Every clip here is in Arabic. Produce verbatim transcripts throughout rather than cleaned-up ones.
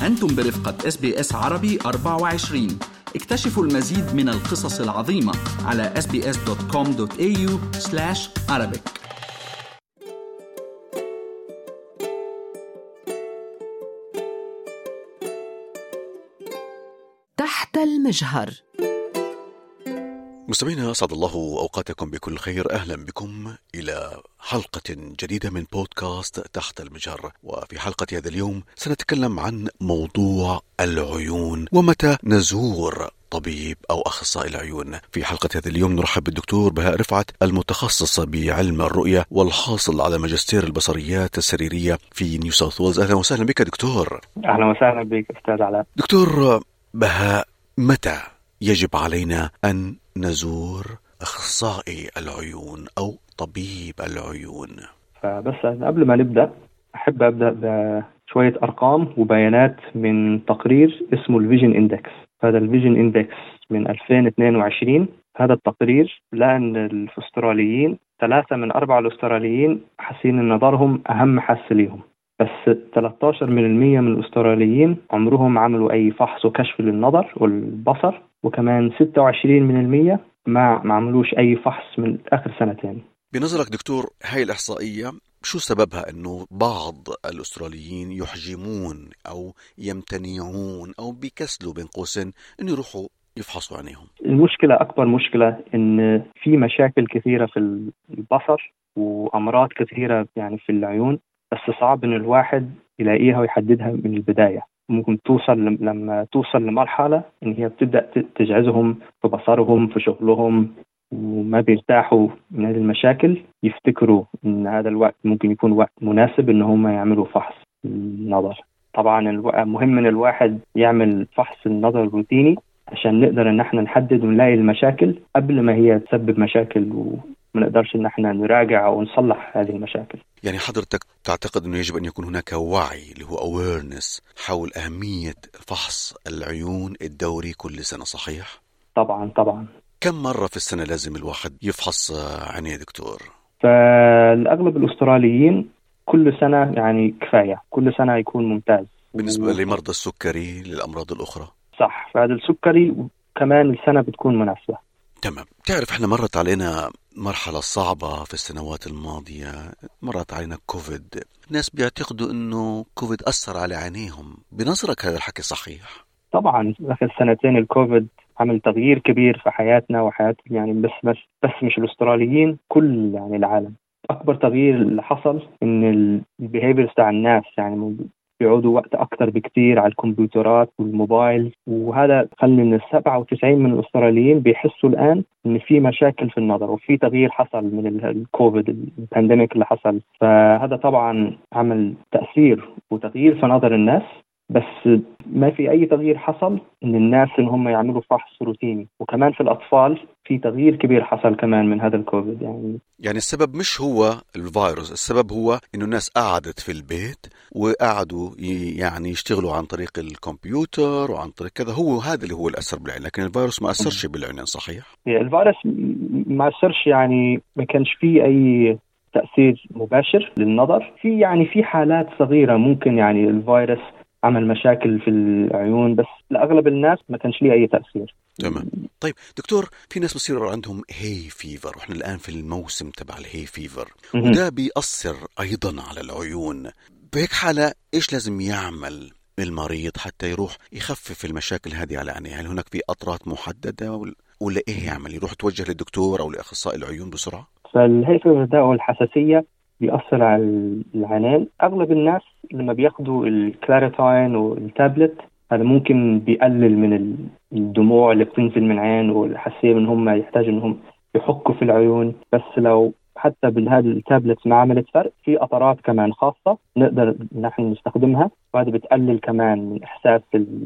أنتم برفقة إس بي إس عربي أربعة وعشرين. اكتشفوا المزيد من القصص العظيمة على إس بي إس دوت كوم دوت إيه يو سلاش عربيك. تحت المجهر. مستمعينا، أسعد الله أوقاتكم بكل خير. أهلا بكم إلى حلقة جديدة من بودكاست تحت المجهر. وفي حلقة هذا اليوم سنتكلم عن موضوع العيون ومتى نزور طبيب أو أخصائي العيون. في حلقة هذا اليوم نرحب بالدكتور بهاء رفعت، المتخصص بعلم الرؤية والحاصل على ماجستير البصريات السريرية في نيو ساوث ويلز. أهلا وسهلا بك دكتور. أهلا وسهلا بك أستاذ علاء. دكتور بهاء، متى يجب علينا أن نزور أخصائي العيون أو طبيب العيون؟ فبس قبل ما نبدأ أحب أبدأ بشوية أرقام وبيانات من تقرير اسمه الفيجن إندكس. هذا الفيجن إندكس من ألفين واثنين وعشرين. هذا التقرير لقى أن الأستراليين ثلاثة من أربعة الأستراليين حاسين أن نظرهم أهم حاسة ليهم، بس ثلاثة عشر بالمئة من الأستراليين عمرهم عملوا أي فحص وكشف للنظر والبصر، وكمان ستة وعشرين بالمئة ما ما عملوش أي فحص من آخر سنتين. بنظرك دكتور، هاي الإحصائية شو سببها أنه بعض الأستراليين يحجمون أو يمتنعون أو بيكسلوا بين قوسين أن يروحوا يفحصوا عينيهم؟ المشكلة، أكبر مشكلة، إن في مشاكل كثيرة في البصر وأمراض كثيرة يعني في العيون، بس صعب إن الواحد يلاقيها ويحددها من البداية. ممكن توصل لما توصل لمرحلة إن هي بتبدأ تجعزهم في بصرهم في شغلهم وما بيرتاحوا من هذه المشاكل، يفتكروا إن هذا الوقت ممكن يكون وقت مناسب إن هم يعملوا فحص النظر. طبعا مهم إن الواحد يعمل فحص النظر روتيني عشان نقدر إن احنا نحدد ونلاقي المشاكل قبل ما هي تسبب مشاكل و ما نقدرش إن احنا نراجع أو نصلح هذه المشاكل. يعني حضرتك تعتقد أنه يجب أن يكون هناك وعي اللي هو awareness حول أهمية فحص العيون الدوري كل سنة، صحيح؟ طبعا طبعا. كم مرة في السنة لازم الواحد يفحص عينيه دكتور؟ فالأغلب الأستراليين كل سنة يعني كفاية، كل سنة يكون ممتاز. بالنسبة و... لمرضى السكري، للأمراض الأخرى؟ صح، فهذا السكري كمان السنة بتكون مناسبة. تمام. تعرف احنا مرت علينا مرحلة صعبة في السنوات الماضية، مرت علينا كوفيد. الناس بيعتقدوا انه كوفيد أثر على عينيهم. بنظرك هذا الحكي صحيح؟ طبعا آخر سنتين الكوفيد عمل تغيير كبير في حياتنا وحياة يعني بس بس بس مش الأستراليين، كل يعني العالم. أكبر تغيير اللي حصل إن البيهيفيرز تاع الناس يعني يقعدوا وقت أكتر بكتير على الكمبيوترات والموبايل، وهذا خلى إن سبعة وتسعين من الأستراليين بيحسوا الآن إن في مشاكل في النظر وفي تغيير حصل من الكوفيد البانديميك اللي حصل. فهذا طبعا عمل تأثير وتغيير في نظر الناس، بس ما في أي تغيير حصل إن الناس إن هم يعملوا فحص روتيني. وكمان في الأطفال في تغيير كبير حصل كمان من هذا الكوفيد. يعني يعني السبب مش هو الفيروس، السبب هو إنه الناس قعدت في البيت وقعدوا يعني يشتغلوا عن طريق الكمبيوتر وعن طريق كذا. هو هذا اللي هو الأثر بالعين، لكن الفيروس ما أثرش بالعينين، صحيح؟ الفيروس ما أثرش، يعني ما كانش فيه أي تأثير مباشر للنظر. في يعني في حالات صغيرة ممكن يعني الفيروس عمل مشاكل في العيون، بس لأغلب الناس ما كانش ليه أي تأثير. تمام. طيب دكتور، في ناس بصير عندهم هاي فيفر، وإحنا الآن في الموسم تبع الهاي فيفر، وده بيأثر أيضا على العيون. بهيك حالة إيش لازم يعمل المريض حتى يروح يخفف المشاكل هذه على عينيه؟ هل هناك في قطرات محددة ولا إيه يعمل؟ يروح توجه للدكتور أو لأخصائي العيون بسرعة؟ فالهاي فيفر ده والحساسية بيأثر على العينين. أغلب الناس لما بياخدوا الكلاريتاين والتابلت هذا ممكن بيقلل من الدموع اللي بتنزل من عين والحساسية من هم يحتاج إنهم يحكوا في العيون. بس لو حتى بهذا التابلت ما عملت فرق، في قطرات كمان خاصة نقدر نحن نستخدمها، وهذا بتقلل كمان من إحساس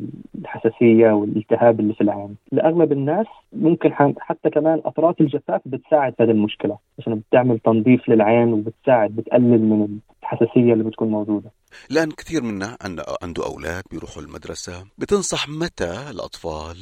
الحساسية والالتهاب اللي في العين. لأغلب الناس ممكن حتى كمان قطرات الجفاف بتساعد في هذه المشكلة، عشان بتعمل تنظيف للعين وبتساعد بتقلل من الحساسية اللي بتكون موجودة. لأن كثير منا عنده أولاد بيروحوا المدرسة، بتنصح متى الأطفال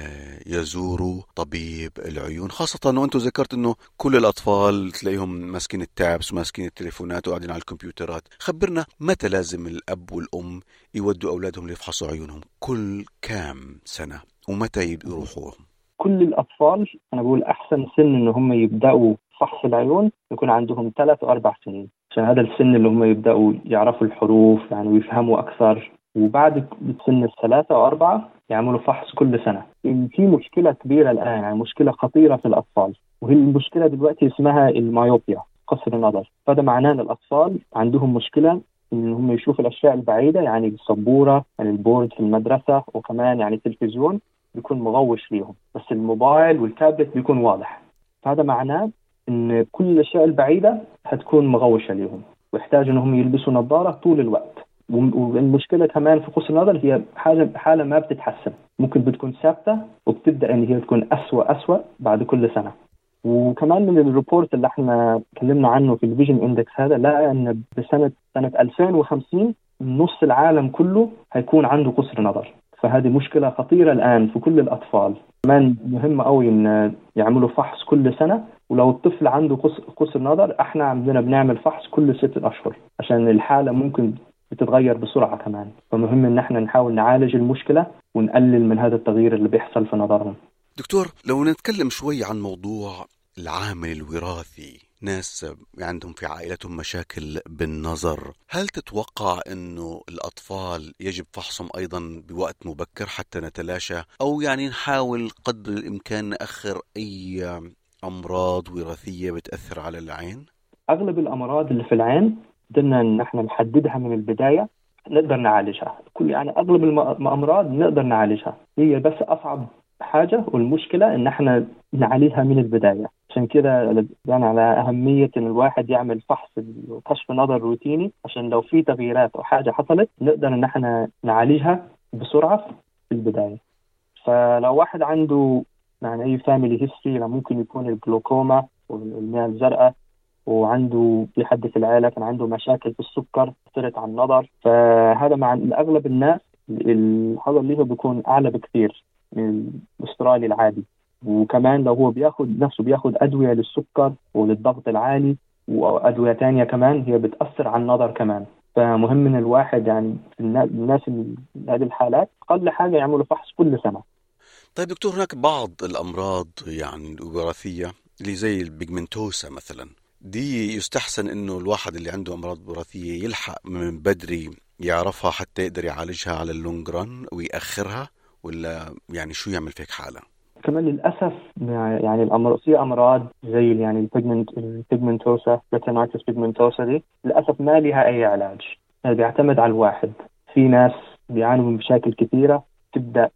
يزوروا طبيب العيون، خاصة وأنتوا ذكرت أنه كل الأطفال تلاقيهم ماسكين التابس وماسكين التليفونات وقاعدين على الكمبيوترات. خبرنا متى لازم الأب والأم يودوا أولادهم ليفحصوا عيونهم، كل كام سنة ومتى يروحوهم؟ كل الأطفال أنا بقول أحسن سن إن هم يبدأوا فحص العيون يكون عندهم ثلاث وأربع سنين، عشان هذا السن اللي هم يبدأوا يعرفوا الحروف يعني ويفهموا أكثر. وبعد سن الثلاثة وأربعة يعملوا فحص كل سنة. في مشكلة كبيرة الآن، يعني مشكلة خطيرة في الأطفال، وهي المشكلة دلوقتي اسمها المايوبيا، قصر النظر. فهذا معناه أن الأطفال عندهم مشكلة إن هم يشوفوا الأشياء البعيدة، يعني السبورة، يعني البورد في المدرسة، وكمان يعني التلفزيون بيكون مغوش ليهم، بس الموبايل والتابلت بيكون واضح. فهذا معناه إن كل الأشياء البعيدة هتكون مغوشة ليهم، ويحتاج إنهم يلبسوا نظارة طول الوقت. والمشكلة كمان في قصر النظر هي حاجة حالة ما بتتحسن، ممكن بتكون ثابتة وبتبدأ إن هي تكون أسوأ أسوأ بعد كل سنة. وكمان من الريبورت اللي احنا تكلمنا عنه في الفيجن اندكس هذا، لقى ان بسنة سنة ألفين وخمسين نص العالم كله هيكون عنده قصر نظر. فهذه مشكلة خطيرة الآن في كل الأطفال. كمان مهم قوي ان يعملوا فحص كل سنة، ولو الطفل عنده قصر نظر احنا عندنا بنعمل فحص كل ستة أشهر عشان الحالة ممكن بتتغير بسرعة كمان. فمهم ان احنا نحاول نعالج المشكلة ونقلل من هذا التغيير اللي بيحصل في نظرهم. دكتور، لو نتكلم شوي عن موضوع العامل الوراثي، ناس عندهم في عائلتهم مشاكل بالنظر، هل تتوقع أنه الأطفال يجب فحصهم أيضا بوقت مبكر حتى نتلاشى، أو يعني نحاول قدر الإمكان نأخر أي أمراض وراثية بتأثر على العين؟ أغلب الأمراض اللي في العين قدرنا أن احنا نحددها من البداية، نقدر نعالجها. كل يعني أغلب الأمراض نقدر نعالجها، هي بس أصعب حاجة والمشكلة إن احنا نعالجها من البداية. عشان كده يعني على أهمية إن الواحد يعمل فحص كشف نظر روتيني، عشان لو في تغييرات أو حاجة حصلت نقدر إن احنا نعالجها بسرعة في البداية. فلو واحد عنده يعني أي فاميلي هيستوري، ممكن يكون الجلوكوما والمياه الزرقاء، وعنده في حد في العائلة كان عنده مشاكل في السكر أثرت على النظر، فهذا مع أغلب الناس الحظر ليه بيكون أعلى بكثير من الاسترالي العادي. وكمان لو هو بياخد نفسه بياخد أدوية للسكر وللضغط العالي وأدوية تانية كمان، هي بتأثر على النظر كمان. فمهم إن الواحد يعني الناس هذه الحالات أقل حاجة يعملوا فحص كل سنة. طيب دكتور، هناك بعض الأمراض يعني الوراثية اللي زي البيجمنتوسا مثلا، دي يستحسن إنه الواحد اللي عنده أمراض وراثية يلحق من بدري يعرفها حتى يقدر يعالجها على اللونج ران ويأخرها، ولا يعني شو يعمل فيك حالة؟ كمان للأسف يعني الأمراض في أمراض زي يعني البيجمنت البيجمنتوسا ريتينايتس بيجمنتوسا دي للأسف ما لها أي علاج، يعني بيعتمد على الواحد. في ناس بيعانوا من مشاكل كثيرة، تبدأ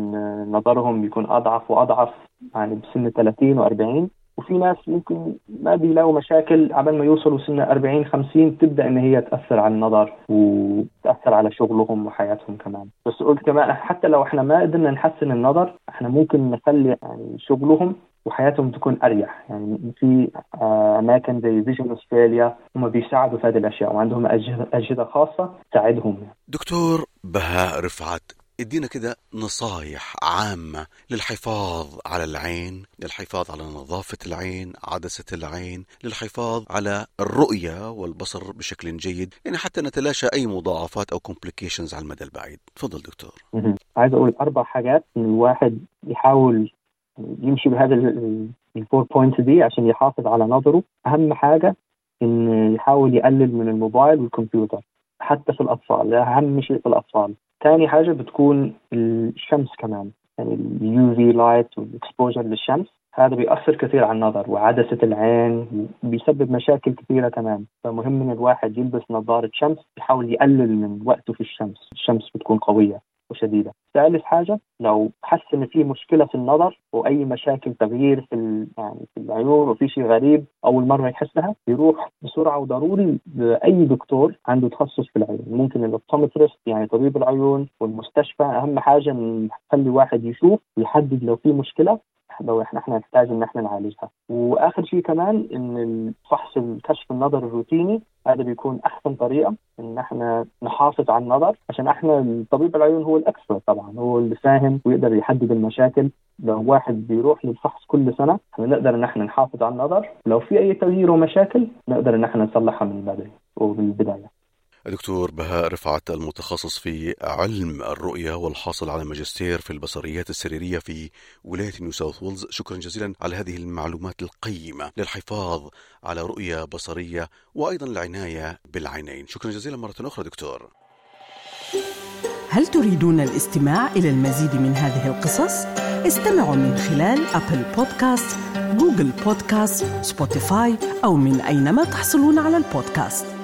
نظرهم يكون أضعف وأضعف يعني بسن ثلاثين وأربعين، وفي ناس ممكن ما بيلاقوا مشاكل قبل ما يوصلوا سن أربعين خمسين تبدأ إن هي تأثر على النظر وتأثر على شغلهم وحياتهم كمان. بس قلت كمان حتى لو إحنا ما قدرنا نحسن النظر، إحنا ممكن نخلي يعني شغلهم وحياتهم تكون أريح. يعني في أماكن زي فيجن أستراليا هم بيساعدوا في هذه الأشياء وعندهم أجهزة, أجهزة خاصة تساعدهم. دكتور بهاء رفعت، ادينا كده نصايح عامة للحفاظ على العين، للحفاظ على نظافة العين، عدسة العين، للحفاظ على الرؤية والبصر بشكل جيد، يعني حتى نتلاشى أي مضاعفات أو complications على المدى البعيد. تفضل دكتور. عايز أقول أربع حاجات إن الواحد يحاول يمشي بهذا الفور بوينتس دي عشان يحافظ على نظره. أهم حاجة إن يحاول يقلل من الموبايل والكمبيوتر حتى في الأطفال، أهم شيء في الأطفال. ثاني حاجة بتكون الشمس كمان، يعني اليو في لايت والاكسبوجر للشمس، هذا بيأثر كثير على النظر وعدسة العين وبيسبب مشاكل كثيرة كمان. فمهم إن الواحد يلبس نظارة شمس، يحاول يقلل من وقته في الشمس، الشمس بتكون قوية وشديدة. ثالث حاجة لو حس إن في مشكلة في النظر وأي مشاكل تغيير في يعني في العيون وفي شيء غريب أول مرة يحسها، يروح بسرعة وضروري لأي دكتور عنده تخصص في العيون، ممكن الأوبتومترست يعني طبيب العيون والمستشفى. أهم حاجة نخلي واحد يشوف ويحدد لو في مشكلة لو احنا احنا نحتاج ان احنا نعالجها. واخر شيء كمان ان الفحص الكشف النظر الروتيني هذا بيكون أحسن طريقة إن إحنا نحافظ على النظر، عشان إحنا طبيب العيون هو الأكثر طبعا، هو اللي فاهم ويقدر يحدد المشاكل. لو واحد بيروح للفحص كل سنة إحنا نقدر إن إحنا نحافظ على النظر، لو في أي تغيير ومشاكل نقدر إن إحنا نصلحها من بدري وبالبداية. دكتور بهاء رفعت، المتخصص في علم الرؤية والحاصل على ماجستير في البصريات السريرية في ولاية نيو ساوث ويلز، شكرا جزيلا على هذه المعلومات القيمة للحفاظ على رؤية بصرية وأيضا العناية بالعينين. شكرا جزيلا مرة أخرى دكتور. هل تريدون الاستماع إلى المزيد من هذه القصص؟ استمعوا من خلال أبل بودكاست، جوجل بودكاست، سبوتيفاي أو من أينما تحصلون على البودكاست.